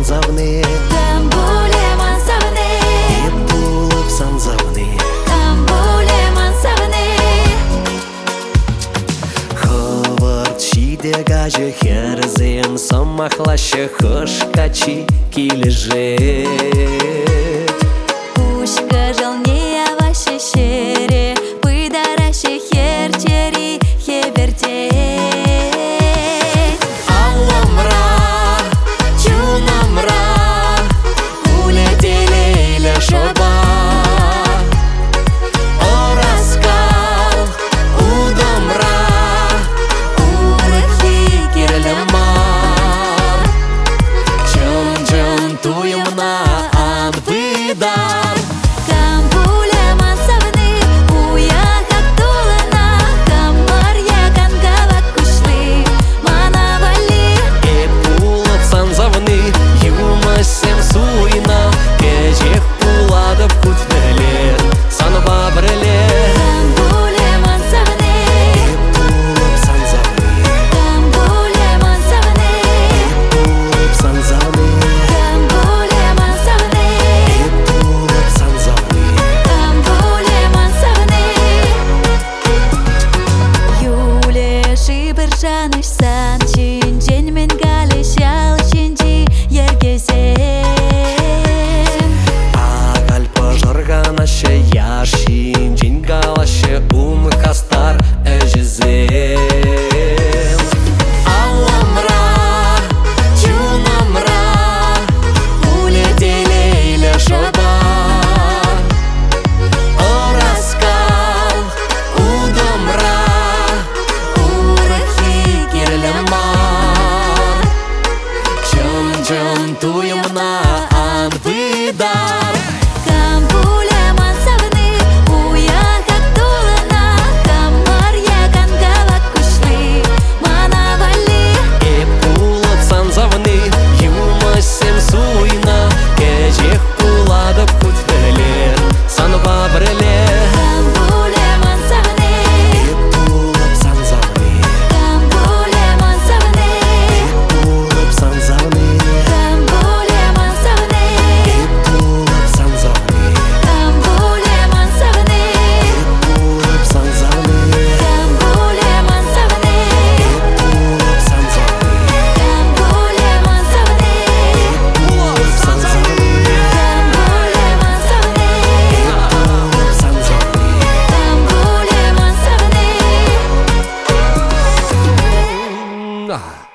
санзавны, там более мансавны, и булып санзавны, там более мансавны. Ховард шидегажы херзен, самахлаще хошкачи килежет. Пушка жалнее ваши щере, пыдараще херчери хеберте. Алламра, чунамра, улетели ля шоба.Ораскал, удомра, урахи кирлямар. Чон-чон туемна анвидар. Камбуля мансавны, уяхак тулына, камарья кангава кушли, манавали. И пулап санзавны, юмасем суйна, кечех пуладып кутвелер, санва брелер. Камбуля мансавны, И пулап санзавны, камбуля мансавны, пулап санзавны, камбуля мансавны, и пулап санзавны. камбуля мансавны. Юле шибыржаныш сан чинчен мен гали шал чинчи ергесем. Агаль пожарганаще яшин, джингалаще хастар эжезем. Алламра, чунамра, улетели ля шоба.Ораскал, удомра, урахи кирлямар. Чон-чон туемна анвидар. Камбуля мансавны, уяхак тулына, камарья кангава кушли, манавали. И пулап санзавны, юмасем суйна, кечех пуладып кутвелер, санва брелер. Камбуля мансавны, И пулап санзавны, камбуля мансавны, пулап санзавны, камбуля мансавны, пулап санзавны, камбуля мансавны, пулап санзавны, камбуля мансавны, пулап санзавны, камбуля мансавны, пулап санзавны, камбуля мансавны, пулап санзавны. камбуля мансавны. Ah.